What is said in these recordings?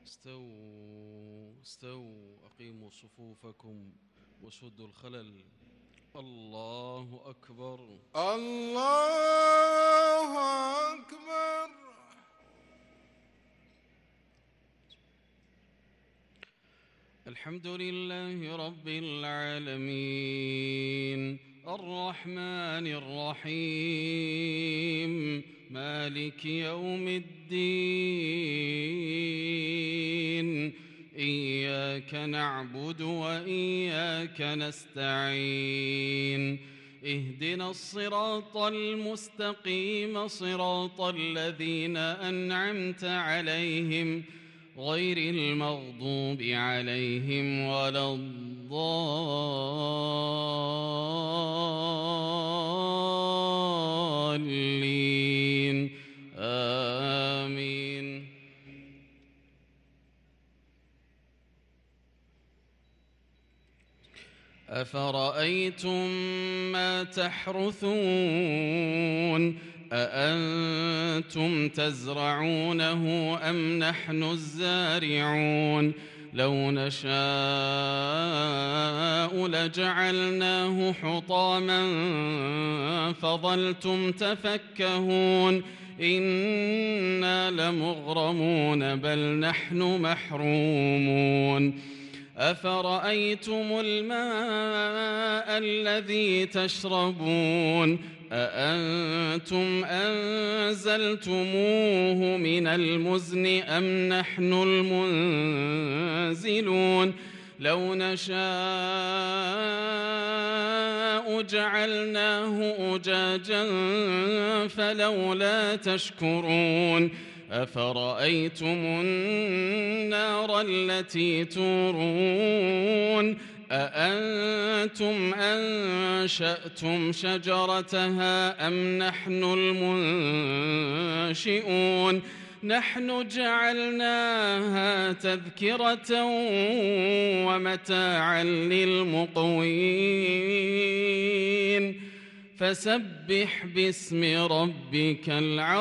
استووا أقيموا صفوفكم وسدوا الخلل. الله أكبر. الله أكبر. الحمد لله رب العالمين الرحمن الرحيم مالك يوم الدين إياك نعبد وإياك نستعين اهدنا الصراط المستقيم صراط الذين أنعمت عليهم غير المغضوب عليهم ولا الضالين آمين. أفرأيتم ما تحرثون أأنتم تزرعونه أم نحن الزارعون لو نشاء لجعلناه حطاما فظلتم تفكهون إنا لمغرمون بل نحن محرومون. أفرأيتم الماء الذي تشربون أأنتم أنزلتموه من المزن أم نحن المنزلون لو نشاء جعلناه أجاجا فلولا تشكرون. أفرأيتم النار التي تورون أأنتم أنشأتم شجرتها أم نحن المنشئون نحن جعلناها تذكرة ومتاعا للمقوين فسبح باسم ربك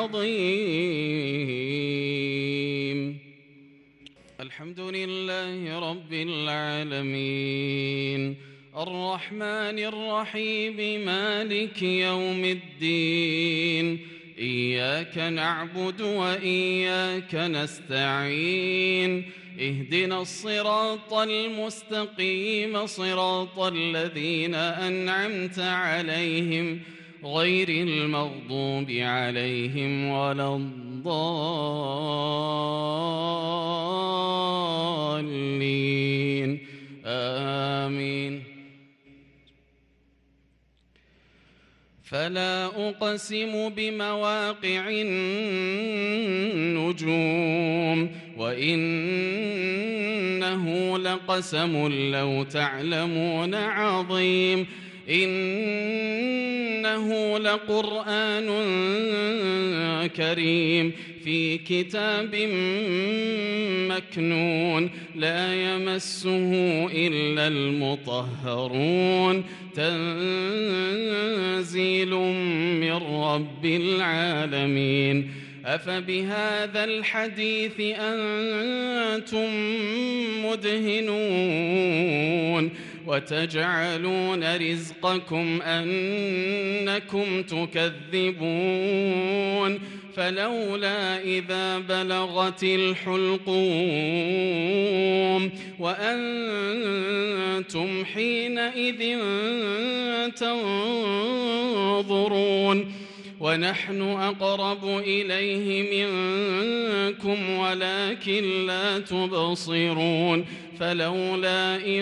العظيم. الحمد لله رب العالمين الرحمن الرحيم مالك يوم الدين إياك نعبد وإياك نستعين اهدنا الصراط المستقيم صراط الذين أنعمت عليهم غير المغضوب عليهم ولا الضالين آمين. فلا أقسم بمواقع النجوم وإنه لقسم لو تعلمون عظيم إنه لقرآن كريم في كتاب مكنون لا يمسه إلا المطهرون تنزيل من رب العالمين. أفبهذا الحديث أنتم مدهنون وتجعلون رزقكم أنكم تكذبون فلولا إذا بلغت الحلقوم وأنتم حينئذ تنظرون ونحن أقرب إليه منكم ولكن لا تبصرون فلولا إن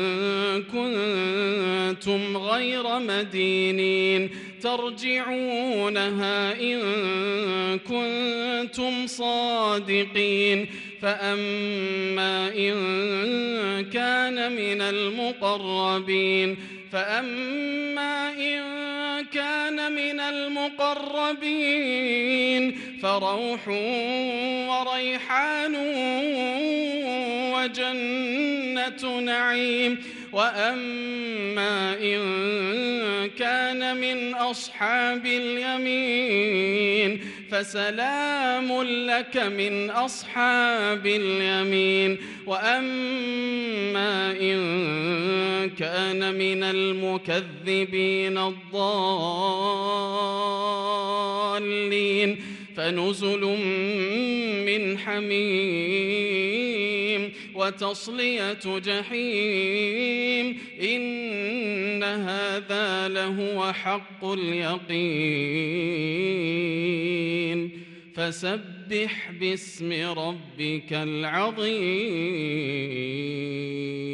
كنتم غير مدينين ترجعونها إن كنتم صادقين فأما إن كان من المقربين فروح وريحان وجنة نعيم وأما إن كان من أصحاب اليمين فسلام لك من أصحاب اليمين وأما إن كان من المكذبين الضالين فنزل من حميم وتصلية جحيم إن هذا لهو حق اليقين فسبح باسم ربك العظيم.